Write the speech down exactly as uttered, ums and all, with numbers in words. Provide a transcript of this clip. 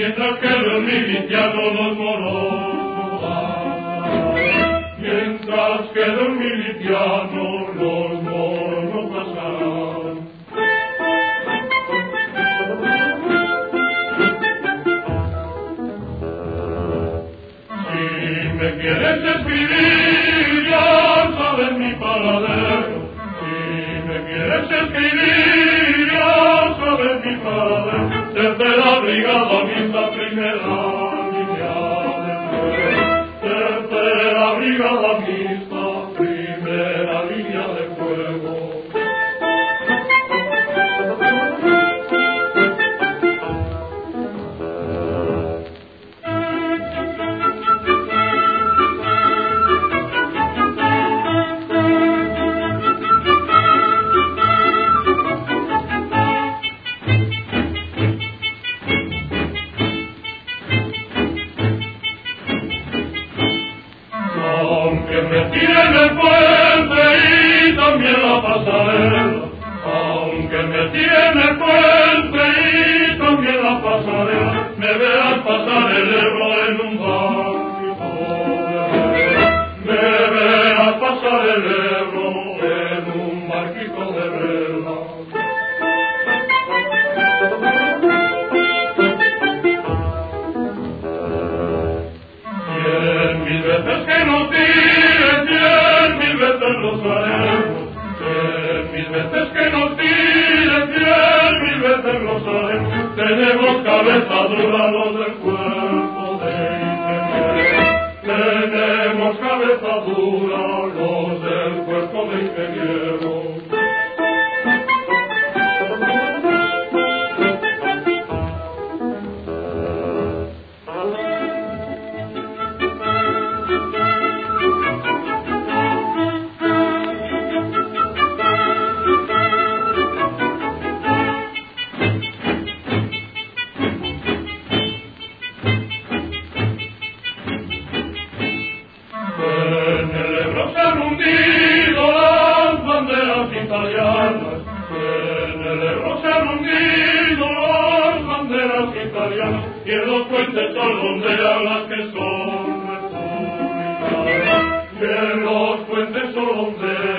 mientras que los milicianos los moros no van. Mientras que los milicianos los moros no pasarán. Si me quieres escribir, ya sabes mi paradero. Si me quieres escribir, ya sabes mi paradero. Desde la brigada mixta primera línea de fuego. Desde la brigada mixta primera línea de fuego. Aunque me tiren el puente y también la pasarela, aunque me tiren el puente y también la pasarela, me verás pasar el Ebro en un barquito de vela, me verás pasar el Ebro en un barquito de vela. Cien mil veces que no tires, cien mil veces lo sabemos. Cien mil veces que no tires, cien mil veces lo sabemos. Tenemos cabeza dura los del cuerpo de ingenieros. Tenemos cabeza dura los del cuerpo de ingenieros. En el Ebro se han hundido las banderas italianas. En el Ebro se han hundido las banderas italianas. Y en los puentes son dondean las que son republicanas. Y en los puentes son dondean